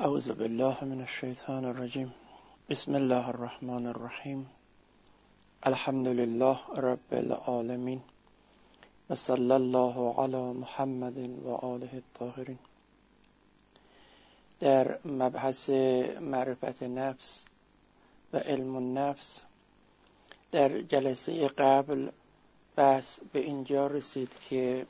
اعوذ بالله من الشیطان الرجیم. بسم الله الرحمن الرحیم. الحمد لله رب العالمین و صلی الله علی محمد و آله الطاهرین. در مبحث معرفت نفس و علم النفس در جلسه قبل بحث به اینجا رسید که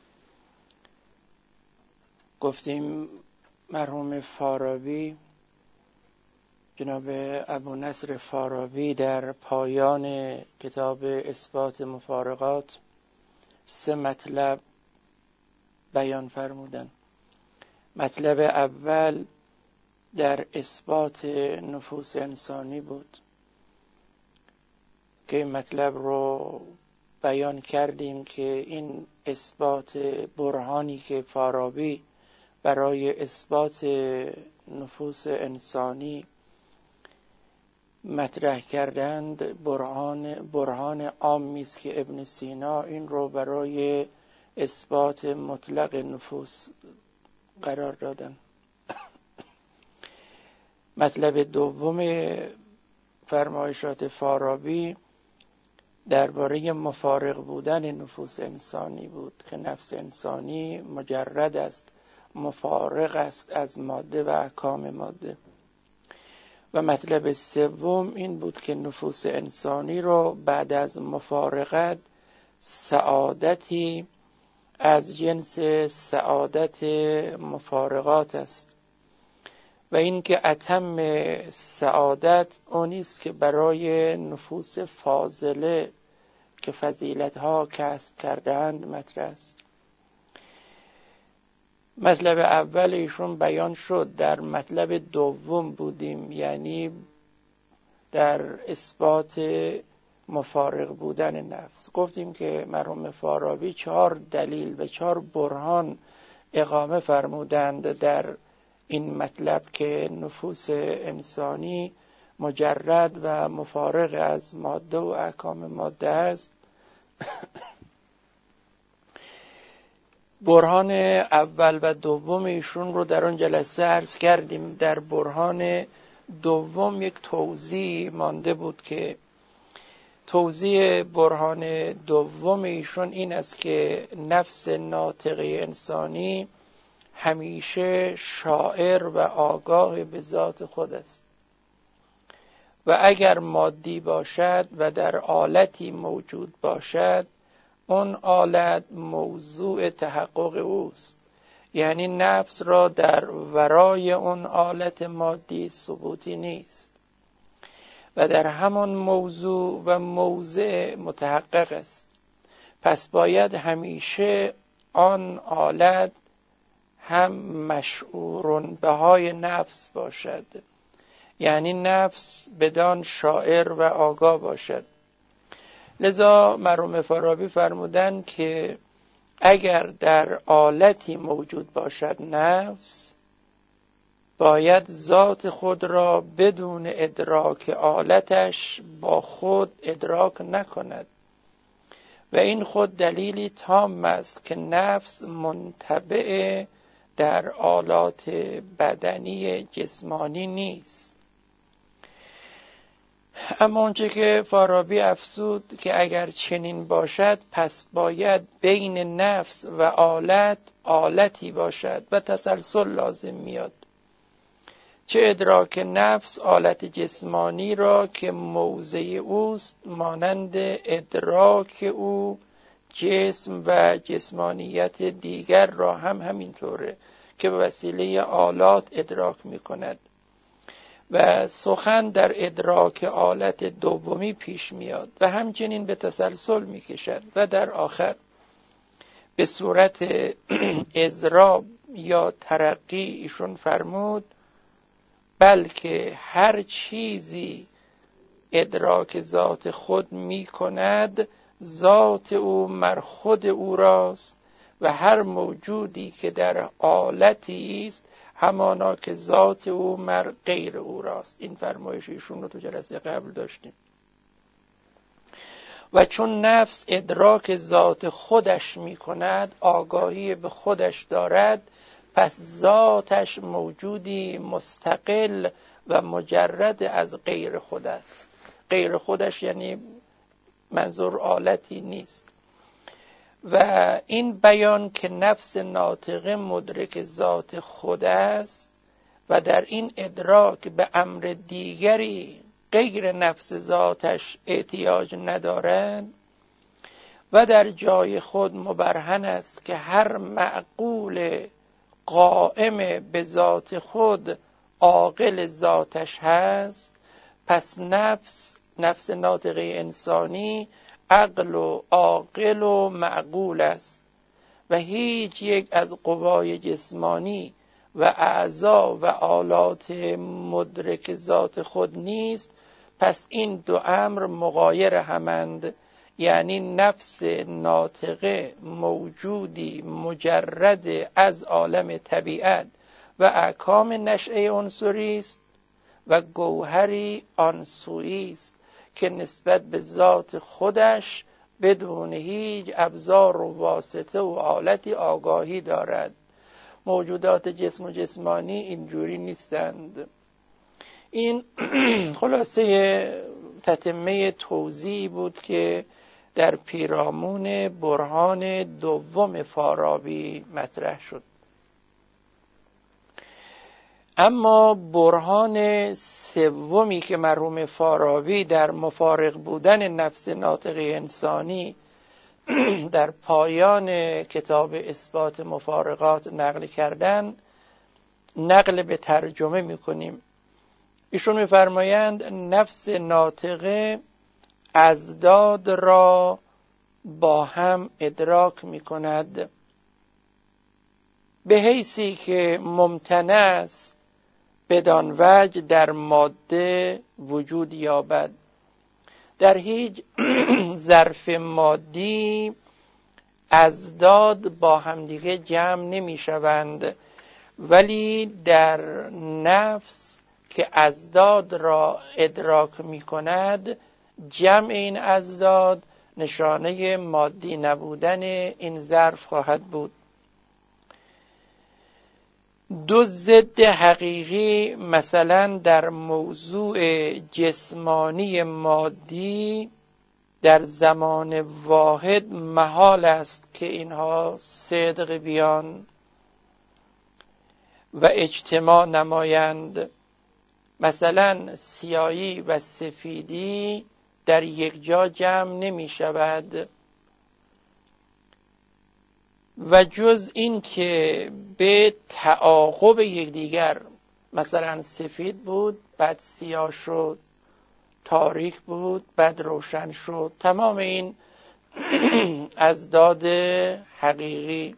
گفتیم مرحوم فارابی، جناب ابونصر فارابی، در پایان کتاب اثبات مفارقات 3 مطلب بیان فرمودند. مطلب اول در اثبات نفوس انسانی بود که این مطلب رو بیان کردیم که این اثبات برهانی که فارابی برای اثبات نفوس انسانی مطرح کردند برهان عامی است که ابن سینا این رو برای اثبات مطلق نفوس قرار دادند. مطلب دوم فرمایشات فارابی درباره مفارق بودن نفوس انسانی بود که نفس انسانی مجرد است، مفارق است از ماده و احکام ماده. و مطلب سوم این بود که نفوس انسانی رو بعد از مفارقت سعادتی از جنس سعادت مفارقات است و این که اتم سعادت اونی است که برای نفوس فاضله که فضیلت‌ها کسب کرده‌اند مطرح است. مطلب اول ایشون بیان شد. در مطلب دوم بودیم، یعنی در اثبات مفارق بودن نفس. گفتیم که مرحوم فارابی 4 دلیل و 4 برهان اقامه فرمودند در این مطلب که نفوس انسانی مجرد و مفارق از ماده و احکام ماده است. برهان اول و دوم ایشون رو در اون جلسه عرض کردیم. در برهان دوم یک توضیح مانده بود که توضیح برهان دوم ایشون این است که نفس ناطقه انسانی همیشه شاعر و آگاه به ذات خود است و اگر مادی باشد و در آلتی موجود باشد اون آلت موضوع تحقق اوست، یعنی نفس را در ورای اون آلت مادی ثبوتی نیست و در همان موضوع و موضع متحقق است. پس باید همیشه آن آلت هم مشعورن بهای نفس باشد، یعنی نفس بدان شاعر و آگاه باشد. لذا مرحوم فارابی فرمودند که اگر در آلتی موجود باشد نفس، باید ذات خود را بدون ادراک آلتش با خود ادراک نکند و این خود دلیلی تام است که نفس منطبع در آلات بدنی جسمانی نیست. اما اونچه که فارابی افزود که اگر چنین باشد پس باید بین نفس و آلت آلتی باشد و تسلسل لازم میاد. چه ادراک نفس آلت جسمانی را که موضع اوست مانند ادراک او جسم و جسمانیت دیگر را هم همینطوره که به وسیله آلات ادراک میکند و سخن در ادراک آلت دومی پیش میاد و همچنین به تسلسل میکشد و در آخر به صورت اضراب یا ترقی ایشون فرمود بلکه هر چیزی ادراک ذات خود میکند ذات او مر خود او راست و هر موجودی که در آلتی است همانا که ذات او مر غیر او راست. این فرمایش ایشون رو تو جلسه قبل داشتیم. و چون نفس ادراک ذات خودش می کند، آگاهی به خودش دارد، پس ذاتش موجودی مستقل و مجرد از غیر خود است. غیر خودش یعنی منظور آلتی نیست. و این بیان که نفس ناطقه مدرک ذات خود است و در این ادراک به امر دیگری غیر نفس ذاتش احتیاج ندارد و در جای خود مبرهن است که هر معقول قائم به ذات خود عاقل ذاتش هست. پس نفس ناطقه انسانی عقل و عاقل و معقول است و هیچ یک از قوای جسمانی و اعضا و آلات مدرک ذات خود نیست. پس این دو امر مغایر همند، یعنی نفس ناطقه موجودی مجرد از عالم طبیعت و احکام نشأه عنصری است و گوهری آنسویی است که نسبت به ذات خودش بدون هیچ ابزار و واسطه و آلتی آگاهی دارد. موجودات جسم و جسمانی اینجوری نیستند. این خلاصه تتمه توضیحی بود که در پیرامون برهان دوم فارابی مطرح شد. اما برهان سومی که مرحوم فارابی در مفارق بودن نفس ناطقه انسانی در پایان کتاب اثبات مفارقات نقل کردن، نقل به ترجمه میکنیم. ایشون میفرمایند نفس ناطقه اضداد را با هم ادراک میکند به حیثی که ممتنع است بدان وجه در ماده وجود یابد. در هیچ ظرف مادی اضداد با همدیگه جمع نمی شوند، ولی در نفس که اضداد را ادراک می کند جمع این اضداد نشانه مادی نبودن این ظرف خواهد بود. دو ضد حقیقی مثلا در موضوع جسمانی مادی در زمان واحد محال است که اینها صدق بیان و اجتماع نمایند. مثلا سیاهی و سفیدی در یک جا جمع نمی شود و جز این که به تعاقب یکدیگر، مثلا سفید بود بعد سیاه شد، تاریک بود بعد روشن شد، تمام این اضداد حقیقی،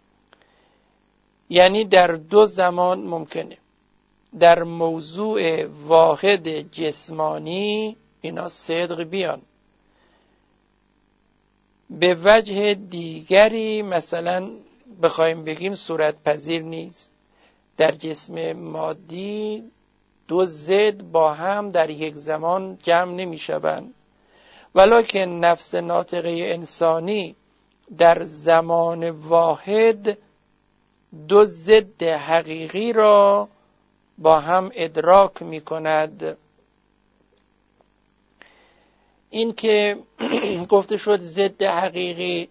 یعنی در دو زمان ممکنه. در موضوع واحد جسمانی اینا صدق بیان، به وجه دیگری مثلا بخوایم بگیم صورت پذیر نیست. در جسم مادی دو ضد با هم در یک زمان جمع نمی شوند، ولکن نفس ناطقه انسانی در زمان واحد دو ضد حقیقی را با هم ادراک می کند. این که گفته شد ضد حقیقی،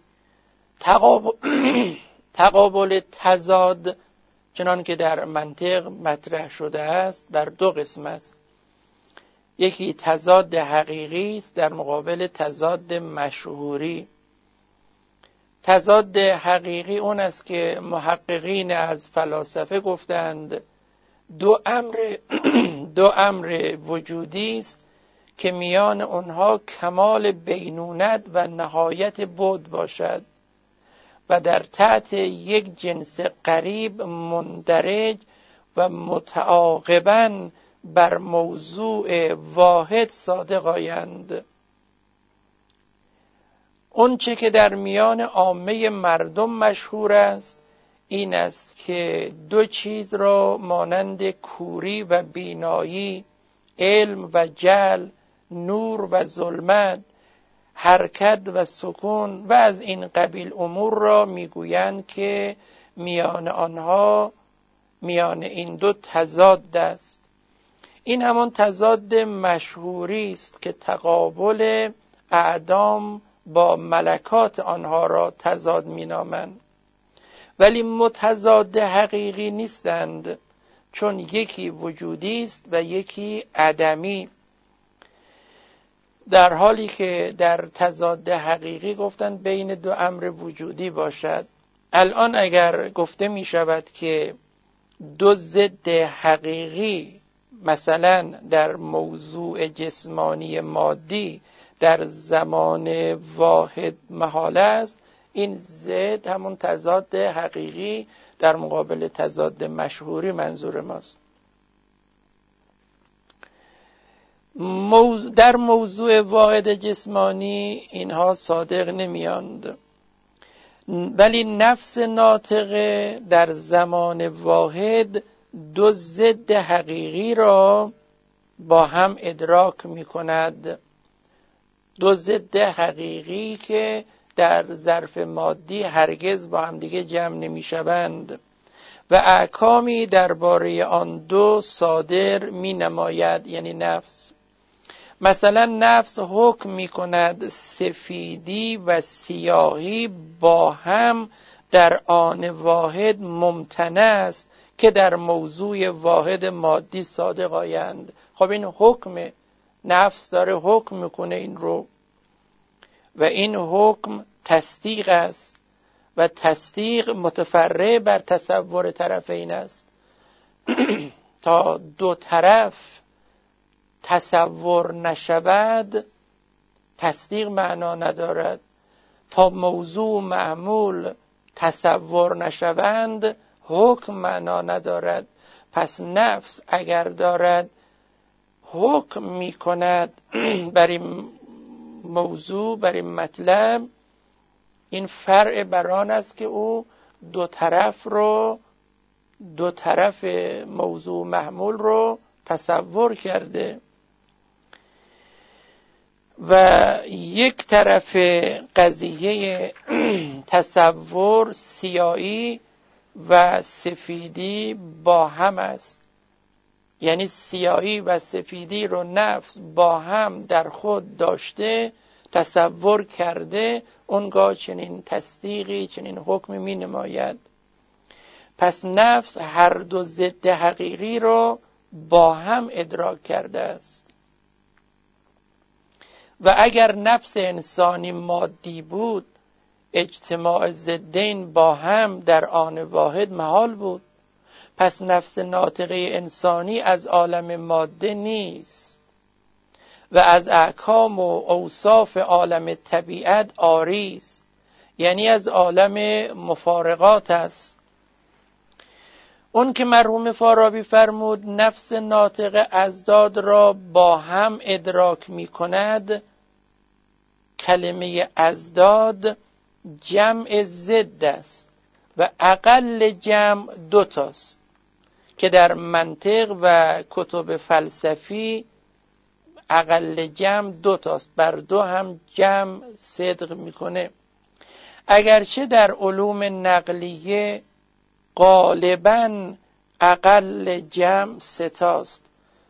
تقابل تضاد چنان که در منطق مطرح شده است بر دو قسم است. یکی تضاد حقیقی است در مقابل تضاد مشهوری. تضاد حقیقی اون است که محققین از فلاسفه گفتند دو امر وجودی است که میان آنها کمال بینونت و نهایت بعد باشد و در تحت یک جنس قریب مندرج و متعاقباً بر موضوع واحد صادق آیند. اونچه که در میان عامه مردم مشهور است این است که دو چیز را مانند کوری و بینایی، علم و جهل، نور و ظلمت، حرکت و سکون و از این قبیل امور را میگویند که میان آنها میان این دو تضاد است. این همان تضاد مشهوری است که تقابل اعدام با ملکات آنها را تضاد مینامند، ولی متضاد حقیقی نیستند، چون یکی وجودی است و یکی عدمی، در حالی که در تضاد حقیقی گفتن بین دو امر وجودی باشد. الان اگر گفته می شود که دو ضد حقیقی مثلا در موضوع جسمانی مادی در زمان واحد محال است، این ضد همون تضاد حقیقی در مقابل تضاد مشهوری منظور ماست. در موضوع واحد جسمانی اینها صادق نمیاند، ولی نفس ناطقه در زمان واحد دو ضد حقیقی را با هم ادراک می کند. دو ضد حقیقی که در ظرف مادی هرگز با هم دیگه جمع نمی شوند و احکامی درباره آن دو صادر می نماید، یعنی نفس. مثلا نفس حکم می کند سفیدی و سیاهی با هم در آن واحد ممتنع است که در موضوع واحد مادی صادق آیند. خب این حکم نفس داره حکم میکنه این رو، و این حکم تصدیق است و تصدیق متفرع بر تصور طرفین است. تا دو طرف تصور نشود تصدیق معنا ندارد. تا موضوع و معمول تصور نشوند حکم معنا ندارد. پس نفس اگر دارد حکم می کند بر این موضوع، بر این مطلب، این فرع بران است که او دو طرف موضوع محمول رو تصور کرده و یک طرف قضیه تصور سیاهی و سفیدی با هم است. یعنی سیاهی و سفیدی رو نفس با هم در خود داشته، تصور کرده، اونگاه چنین تصدیقی، چنین حکمی می نماید. پس نفس هر دو ضد حقیقی رو با هم ادراک کرده است. و اگر نفس انسانی مادی بود، اجتماع ضدین با هم در آن واحد محال بود. پس نفس ناطقه انسانی از عالم ماده نیست و از احکام و اوصاف عالم طبیعت عاری است، یعنی از عالم مفارقات است. اون که مرحوم فارابی فرمود نفس ناطقه اضداد را با هم ادراک می کند، کلمه اضداد جمع ضد است و اقل جمع دوتاست که در منطق و کتب فلسفی اقل جمع دوتاست، بر دو هم جمع صدق میکنه. اگرچه در علوم نقلیه غالباً اقل جمع ستاست.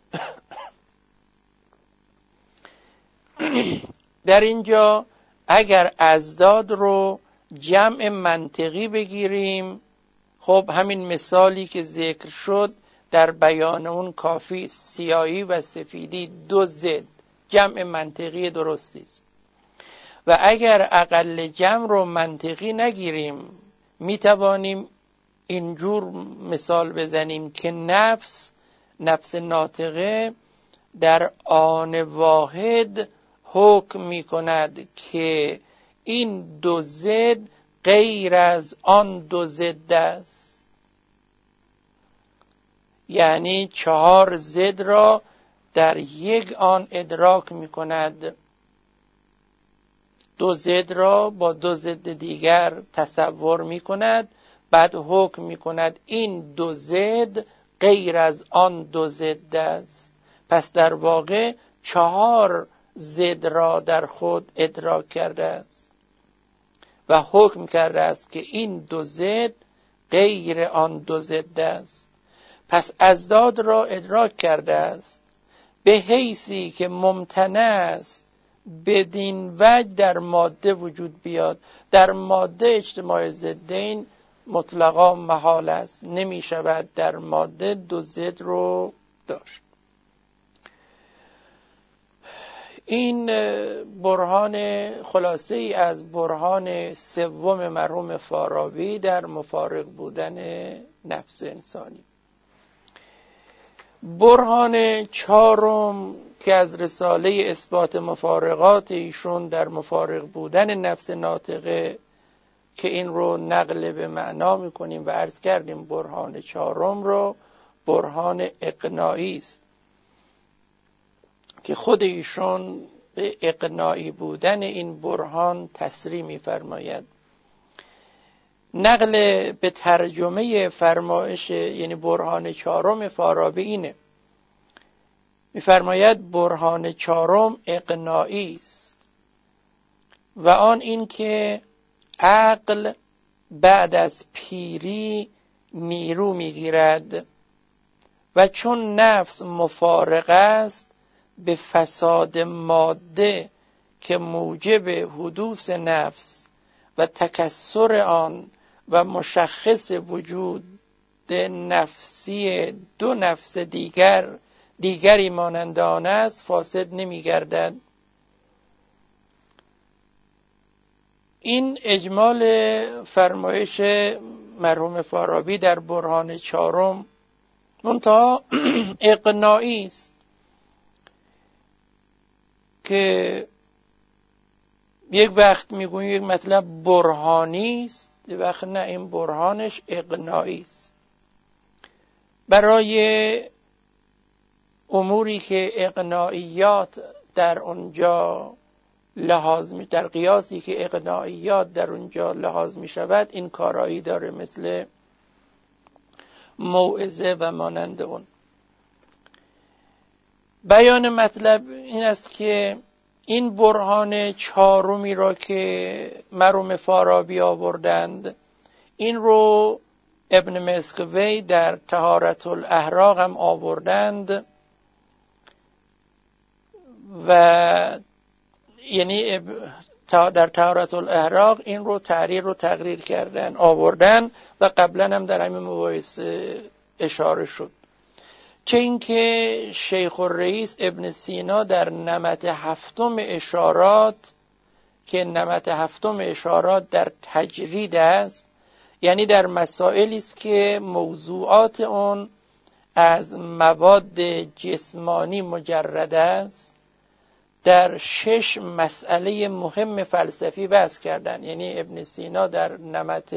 در اینجا اگر اضداد رو جمع منطقی بگیریم، خب همین مثالی که ذکر شد در بیان اون کافی، سیاهی و سفیدی دو ضد، جمع منطقی درستی است. و اگر اقل جمع رو منطقی نگیریم، می توانیم اینجور مثال بزنیم که نفس ناطقه در آن واحد حکم می کند که این دو ضد غیر از آن دو ضد است. یعنی 4 ضد را در یک آن ادراک می کند. 2 ضد را با 2 ضد دیگر تصور می کند، بعد حکم می کند این 2 ضد غیر از آن 2 ضد است. پس در واقع 4 ضد را در خود ادراک کرده است و حکم کرده است که این 2 ضد غیر آن 2 ضد است. پس اضداد را ادراک کرده است به حیثی که ممتنع است بدین وجه در ماده وجود بیاد. در ماده اجتماع ضدین مطلقا محال است، نمی شود در ماده دو ضد رو داشت. این برهان خلاصه ای از برهان سوم مرحوم فارابی در مفارق بودن نفس انسانی. برهان چهارم که از رساله اثبات مفارقات ایشون در مفارق بودن نفس ناطقه که این رو نقل به معنا میکنیم و عرض کردیم برهان چهارم رو برهان اقناعی است که خود ایشون به اقناعی بودن این برهان تصریح می‌فرماید. نقل به ترجمه فرمایش یعنی برهان چهارم فارابی اینه، می‌فرماید برهان چهارم اقناعی است و آن این که عقل بعد از پیری نیرو می‌گیرد و چون نفس مفارق است به فساد ماده که موجب حدوث نفس و تکثر آن و مشخص وجود نفسی دو نفس دیگری مانند آن است فاسد نمی گردد. این اجمال فرمایش مرحوم فارابی در برهان چهارم منتها اقناعی است که یک وقت میگویم یک مطلب برهانی است، یک وقت نه، این برهانش اقناعی است. برای اموری که اقناعیات در اونجا لحاظ می در قیاسی که اقناعیات در اونجا لحاظ می شود این کارایی داره، مثل موعظه و مانند اون. بیان مطلب این است که این برهان چهارمی را که مرحوم فارابی آوردند این رو ابن مسکوی در طهارت الاحراق هم آوردند و یعنی در طهارت الاحراق این رو تحریر و تقریر کردن آوردن و قبلا هم در همین مباحث اشاره شد. که اینکه شیخ الرئیس ابن سینا در نمط هفتم اشارات که نمط هفتم اشارات در تجرید است، یعنی در مسائلی است که موضوعات اون از مواد جسمانی مجرد است، در 6 مسئله مهم فلسفی بحث کردن. یعنی ابن سینا در نمط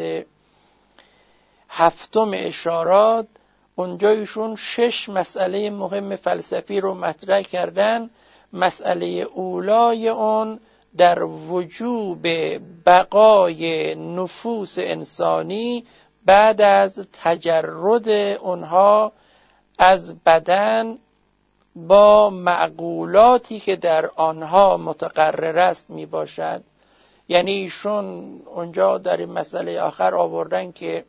هفتم اشارات اونجا ایشون 6 مسئله مهم فلسفی رو مطرح کردن. مسئله اولای اون در وجوب بقای نفوس انسانی بعد از تجرد اونها از بدن با معقولاتی که در آنها متقرر است می باشد. یعنی ایشون اونجا در این مسئله آخر آوردن که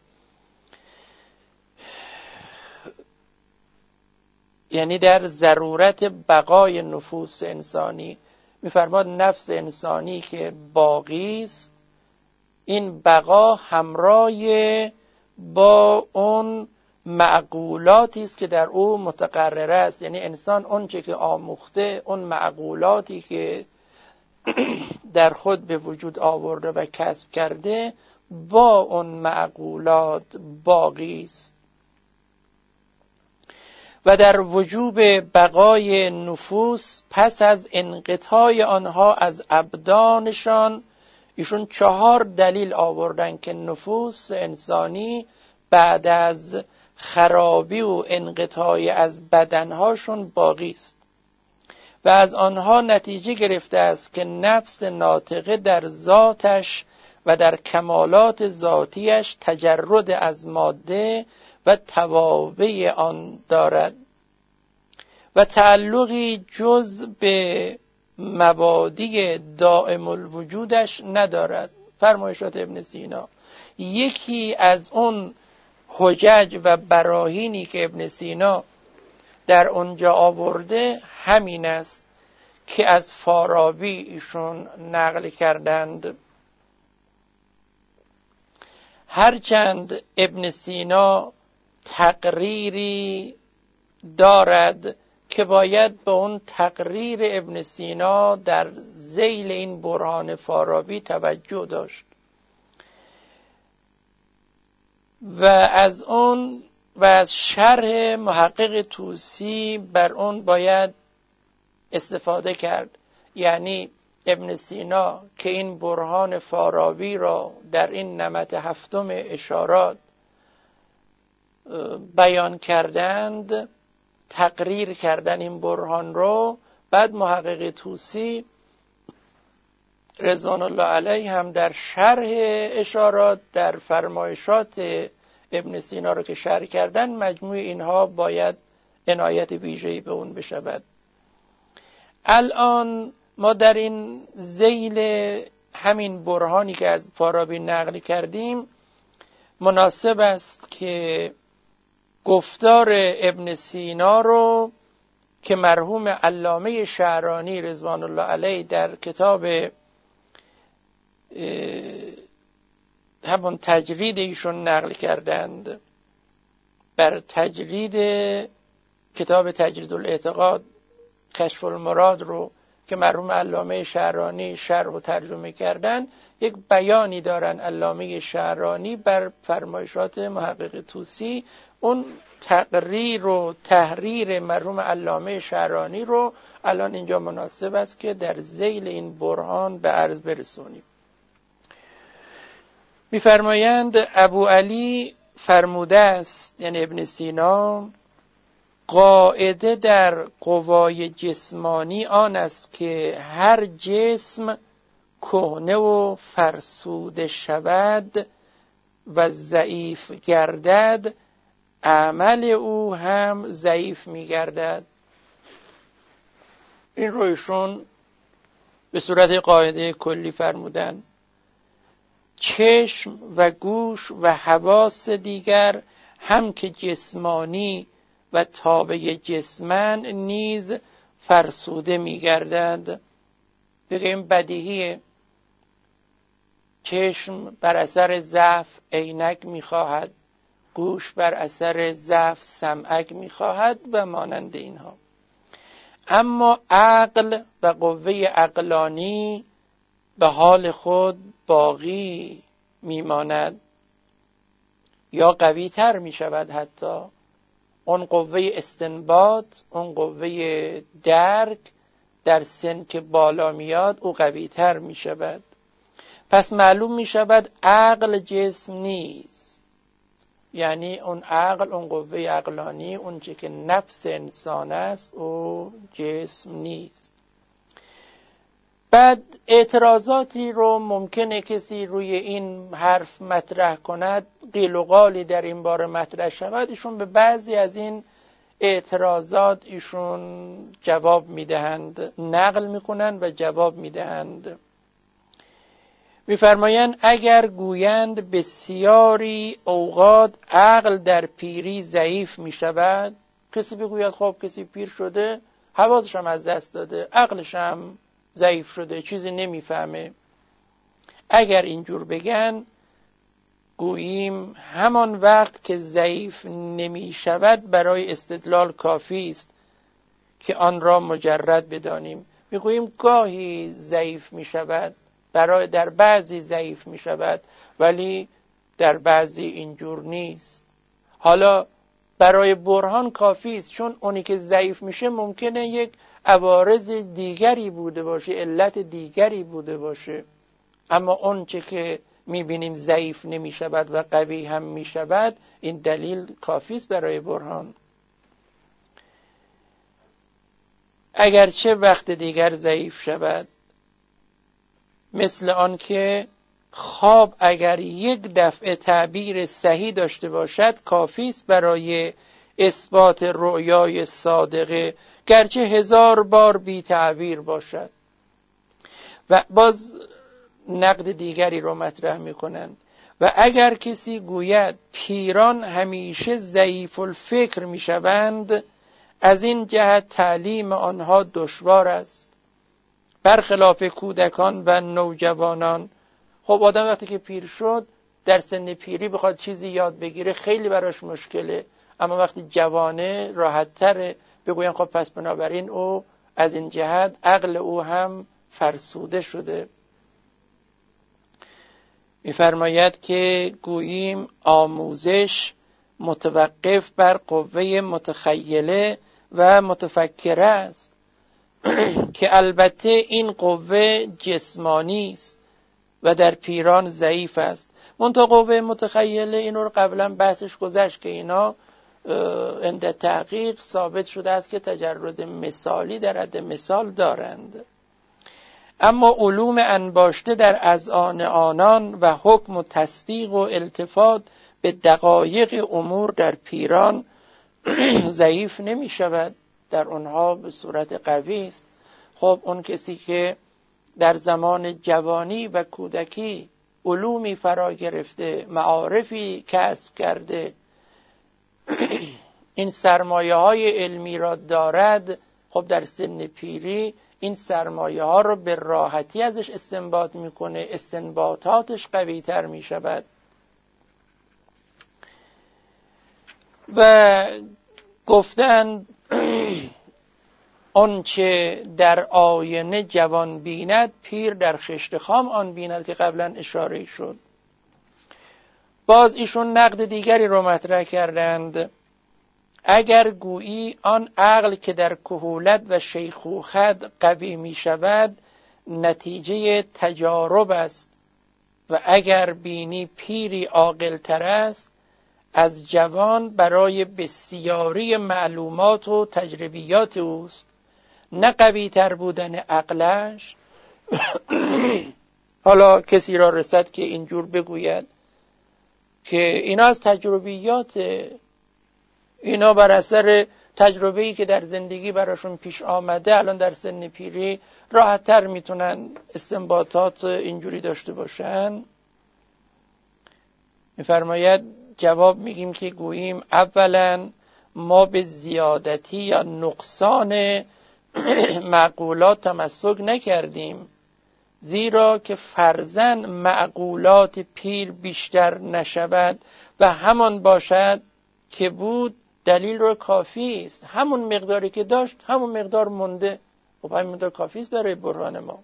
یعنی در ضرورت بقای نفوس انسانی می‌فرماد نفس انسانی که باقی است این بقا همراه با اون معقولاتی است که در او متقرر است. یعنی انسان اون چه که آموخته، اون معقولاتی که در خود به وجود آورده و کسب کرده با اون معقولات باقی است و در وجوب بقای نفوس پس از انقطاع آنها از ابدانشان ایشون 4 دلیل آوردن که نفوس انسانی بعد از خرابی و انقطاع از بدنهاشون باقی است و از آنها نتیجه گرفته است که نفس ناطقه در ذاتش و در کمالات ذاتیش تجرد از ماده و توابع آن دارد و تعلقی جز به مبادی دائم الوجودش ندارد. فرمایشات ابن سینا یکی از اون حجج و براهینی که ابن سینا در اونجا آورده همین است که از فارابی ایشون نقل کردند. هرچند ابن سینا تقریری دارد که باید به اون تقریر ابن سینا در ذیل این برهان فارابی توجه داشت و از شرح محقق طوسی بر اون باید استفاده کرد. یعنی ابن سینا که این برهان فارابی را در این نمط هفتم اشارات بیان کردند، تقریر کردن این برهان رو، بعد محقق طوسی رضوان الله علیه هم در شرح اشارات در فرمایشات ابن سینا رو که شرح کردن، مجموع اینها باید عنایت ویژه‌ای به اون بشود. الان ما در این ذیل همین برهانی که از فارابی نقل کردیم مناسب است که گفتار ابن سینا رو که مرحوم علامه شعرانی رضوان الله علیه در کتاب همون تجرید ایشون نقل کردند، بر تجرید کتاب تجرید الاعتقاد کشف المراد رو که مرحوم علامه شعرانی شرح و ترجمه کردن، یک بیانی دارن علامه شعرانی بر فرمایشات محقق طوسی. اون تقریر و تحریر مرحوم علامه شعرانی رو الان اینجا مناسب است که در ذیل این برهان به عرض برسونیم. می‌فرمایند ابو علی فرموده است، یعنی ابن سینا، قاعده در قوای جسمانی آن است که هر جسم کهنه و فرسوده شود و ضعیف گردد، عمل او هم ضعیف می گردد. این رو ایشون به صورت قاعده کلی فرمودن. چشم و گوش و حواس دیگر هم که جسمانی و تابع جسمن نیز فرسوده می گردند. بگیم بدیهیه، چشم بر اثر ضعف عینک می خواهد، گوش بر اثر ضعف سمعک می خواهد و مانند اینها. اما عقل و قوه عقلانی به حال خود باقی می ماند یا قوی تر می شود. حتی اون قوه استنباط، اون قوه درک در سن که بالا میاد او قوی تر می شود. پس معلوم می شود عقل جسم نیست. یعنی اون عقل، اون قوه عقلانی، اون چه که نفس انسان است، او جسم نیست. بعد اعتراضاتی رو ممکنه کسی روی این حرف مطرح کند، قیل و قالی در این باره مطرح شود. ایشون به بعضی از این اعتراضات ایشون جواب میدهند، نقل میکنند و جواب میدهند. میفرمایند اگر گویند بسیاری اوقات عقل در پیری ضعیف میشود، کسی بگوید خب کسی پیر شده، حواسش هم از دست داده، عقلش هم ضعیف شده، چیزی نمیفهمه. اگر اینجور بگن، گوییم همان وقت که ضعیف نمی شود برای استدلال کافی است که آن را مجرد بدانیم. میگوییم گاهی ضعیف می شود، در بعضی ضعیف می شود، ولی در بعضی اینجور نیست. حالا برای برهان کافی است، چون اونی که ضعیف میشه ممکنه یک عوارض دیگری بوده باشه، علت دیگری بوده باشه. اما اون چه که میبینیم ضعیف نمیشود و قوی هم میشود، این دلیل کافی است برای برهان. اگرچه وقت دیگر ضعیف شود، مثل آن که خواب اگر یک دفعه تعبیر صحیح داشته باشد کافی است برای اثبات رؤیای صادقه، گرچه 1000 بار بی تعبیر باشد. و باز نقد دیگری رو مطرح میکنند. و اگر کسی گوید پیران همیشه ضعیف الفکر می شوند، از این جهت تعلیم آنها دشوار است، برخلاف کودکان و نوجوانان. خب آدم وقتی که پیر شد در سن پیری بخواد چیزی یاد بگیره خیلی براش مشکله، اما وقتی جوانه راحت تره. بگوین خب پس بنابراین او از این جهت عقل او هم فرسوده شده. می‌فرماید که گوییم آموزش متوقف بر قوه متخیله و متفکره است که البته این قوه جسمانی است و در پیران ضعیف است. منتها قوه متخیله، اینو رو قبلا بحثش گذشت که اینا عند تحقیق ثابت شده است که تجرد مثالی در حد مثال دارند. اما علوم انباشته در اذهان آنان و حکم و تصدیق و التفات به دقایق امور در پیران ضعیف نمی شود، در آنها به صورت قوی است. خب اون کسی که در زمان جوانی و کودکی علومی فرا گرفته، معارفی کسب کرده، این سرمایه های علمی را دارد، خب در سن پیری این سرمایه ها رو به راحتی ازش استنباط میکنه، استنباطاتش قوی تر می شود. و گفتند آنچه در آینه جوان بیند، پیر در خشت خام آن بیند، که قبلا اشاره شد. باز ایشون نقد دیگری رو مطرح کردند. اگر گویی آن عقل که در کهولت و شیخوخت قوی می شود نتیجه تجارب است، و اگر بینی پیری عاقل تر است از جوان برای بسیاری معلومات و تجربیات اوست، نه قوی تر بودن عقلش. حالا کسی را رسد که اینجور بگوید که اینا از تجربیات، اینا بر اثر تجربه‌ای که در زندگی براشون پیش آمده الان در سن پیری راحت تر میتونن استنباطات اینجوری داشته باشن. میفرماید جواب میگیم که گوییم اولا ما به زیادتی یا نقصان معقولات تمسک نکردیم، زیرا که فرضاً معقولات پیر بیشتر نشود و همان باشد که بود دلیل رو کافی است. همون مقداری که داشت همون مقدار مونده، خب همین مقدار کافی است برای برهان ما.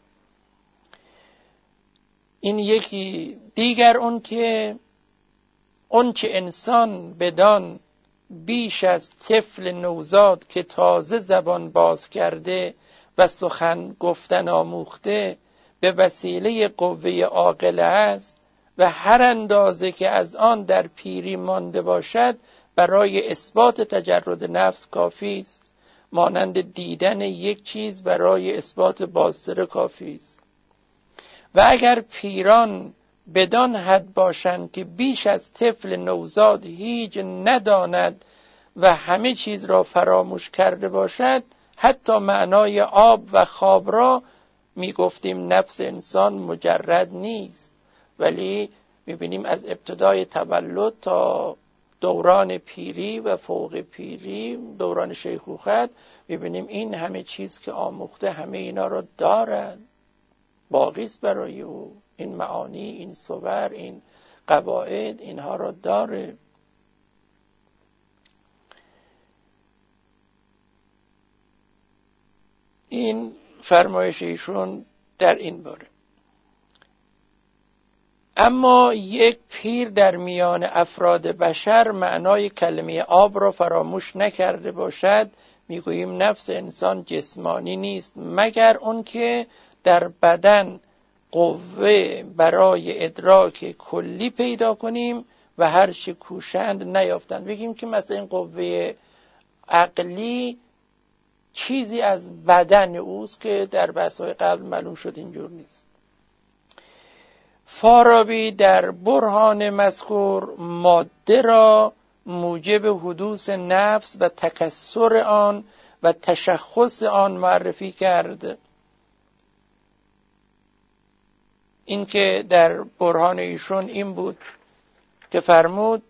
این یکی. دیگر اون که اون چه انسان بدان بیش از طفل نوزاد که تازه زبان باز کرده و سخن گفتن آموخته به وسیله قوه عاقله است و هر اندازه که از آن در پیری مانده باشد برای اثبات تجرد نفس کافی است، مانند دیدن یک چیز برای اثبات بازسر کافی است. و اگر پیران بدان حد باشند که بیش از طفل نوزاد هیچ نداند و همه چیز را فراموش کرده باشد، حتی معنای آب و خواب را میگفتیم نفس انسان مجرد نیست، ولی میبینیم از ابتدای تولد تا دوران پیری و فوق پیری، دوران شیخوخت، میبینیم این همه چیز که آموخته همه اینا را دارد، باقی است برای او. این معانی، این صور، این قواعد، اینها را داره. این فرمایش ایشون در این باره. اما یک پیر در میان افراد بشر معنای کلمه آب را فراموش نکرده باشد، میگوییم نفس انسان جسمانی نیست مگر اون که در بدن قوه برای ادراک کلی پیدا کنیم و هر چه کوشند نیافتند. بگیم که مثلا این قوه عقلی چیزی از بدن اوست که در بحث‌های قبل معلوم شد اینجور نیست. فارابی در برهان مذکور ماده را موجب حدوث نفس و تکثر آن و تشخص آن معرفی کرد. این که در برهان ایشون این بود که فرمود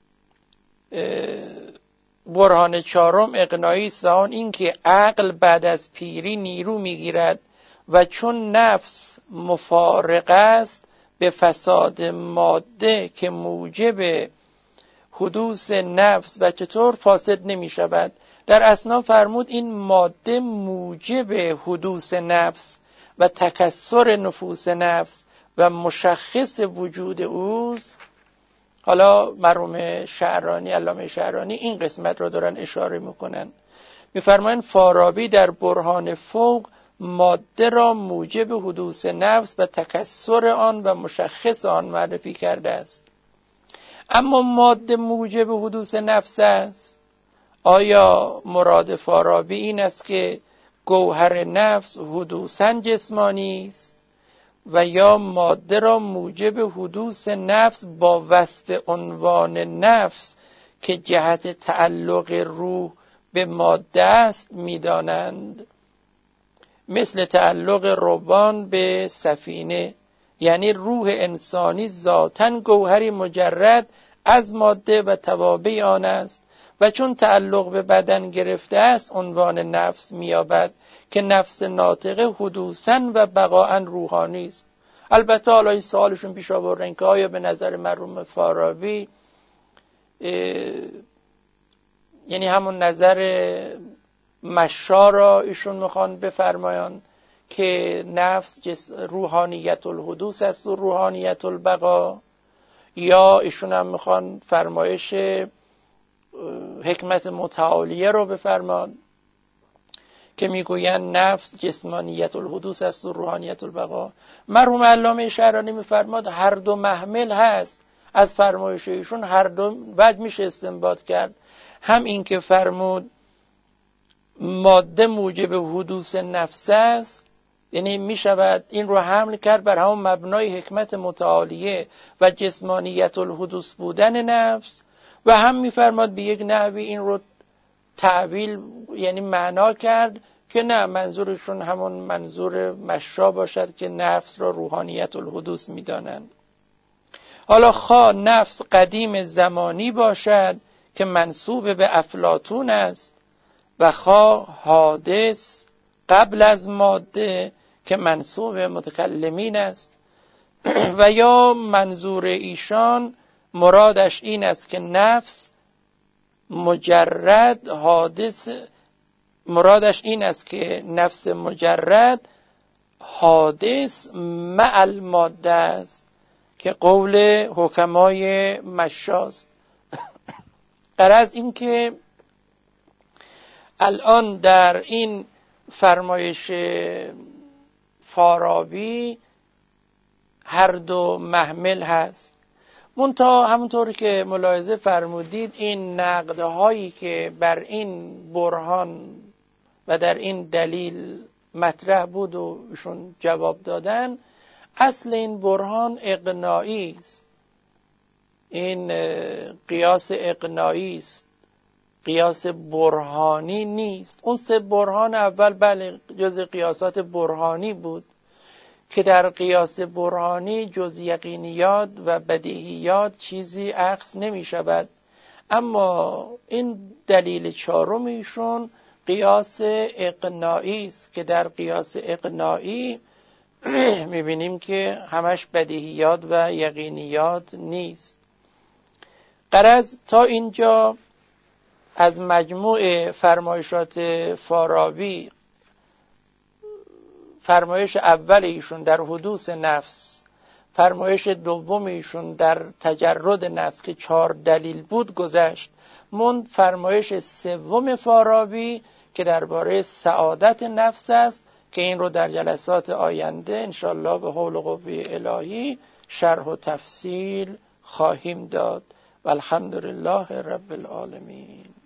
برهان چهارم اقناعی است و آن این که عقل بعد از پیری نیرو میگیرد و چون نفس مفارق است به فساد ماده که موجب حدوث نفس و چطور فاسد نمی شود. در اثنا فرمود این ماده موجب حدوث نفس و تکثر نفوس نفس و مشخص وجود اوست. حالا مرحوم شعرانی، علامه شعرانی این قسمت را دارن اشاره میکنن، میفرمایند فارابی در برهان فوق ماده را موجب حدوث نفس و تکثر آن و مشخص آن معرفی کرده است. اما ماده موجب حدوث نفس است؟ آیا مراد فارابی این است که گوهر نفس حدوثاً جسمانی است و یا ماده را موجب حدوث نفس با وصف عنوان نفس که جهت تعلق روح به ماده است می‌دانند؟ مثل تعلق روبان به سفینه، یعنی روح انسانی ذاتاً گوهری مجرد از ماده و توابع آن است و چون تعلق به بدن گرفته است عنوان نفس می‌یابد که نفس ناطقه حدوثاً و بقاءً روحانی است. البته حالا این سوالشون پیش آوردن که آیا به نظر مرحوم فارابی یعنی همون نظر مشا را ایشون میخوان بفرمایان که نفس روحانیت الحدوث است و روحانیت البقا، یا ایشون هم میخوان فرمایش حکمت متعالیه رو بفرمان که میگویند نفس جسمانیت الحدوث است و روحانیت البقا. مرحوم علامه شعرانی میفرماد هر دو محمل هست. از فرمایش ایشون هر دو وجه میشه استنباط کرد، هم این که فرمود ماده موجب حدوث نفس است، یعنی میشود این رو حمل کرد بر همون مبنای حکمت متعالیه و جسمانیت الحدوث بودن نفس، و هم میفرماد به یک نحوی این رو تعبیل یعنی معنا کرد که نه، منظورشون همون منظور مشا باشد که نفس را روحانیت الحدوث میدانند. حالا خواه نفس قدیم زمانی باشد که منسوب به افلاطون است و خواه حادث قبل از ماده که منسوب به متکلمین است، و یا منظور ایشان مرادش این است که نفس مجرد حادث، مرادش این است که نفس مجرد حادث مع الماده است که قول حکمای مشاست. غرض این که الان در این فرمایش فارابی هر دو محمل هست. منتها همونطور که ملاحظه فرمودید این نقدهایی که بر این برهان و در این دلیل مطرح بود و ایشون جواب دادن، اصل این برهان اقناعی است. این قیاس اقناعی است، قیاس برهانی نیست. اون سه برهان اول بله جز قیاسات برهانی بود که در قیاس برهانی جز یقینیات و بدیهیات چیزی اخذ نمی شود، اما این دلیل چهارم ایشون قیاس اقناعی است که در قیاس اقناعی میبینیم که همش بدیهیات و یقینیات نیست. غرض تا اینجا از مجموع فرمایشات فارابی، فرمایش اول ایشون در حدوث نفس، فرمایش دوم ایشون در تجرد نفس که 4 دلیل بود گذشت. موند فرمایش سوم فارابی که درباره سعادت نفس است که این رو در جلسات آینده انشالله به حول و قوه الهی شرح و تفصیل خواهیم داد. والحمدلله رب العالمین.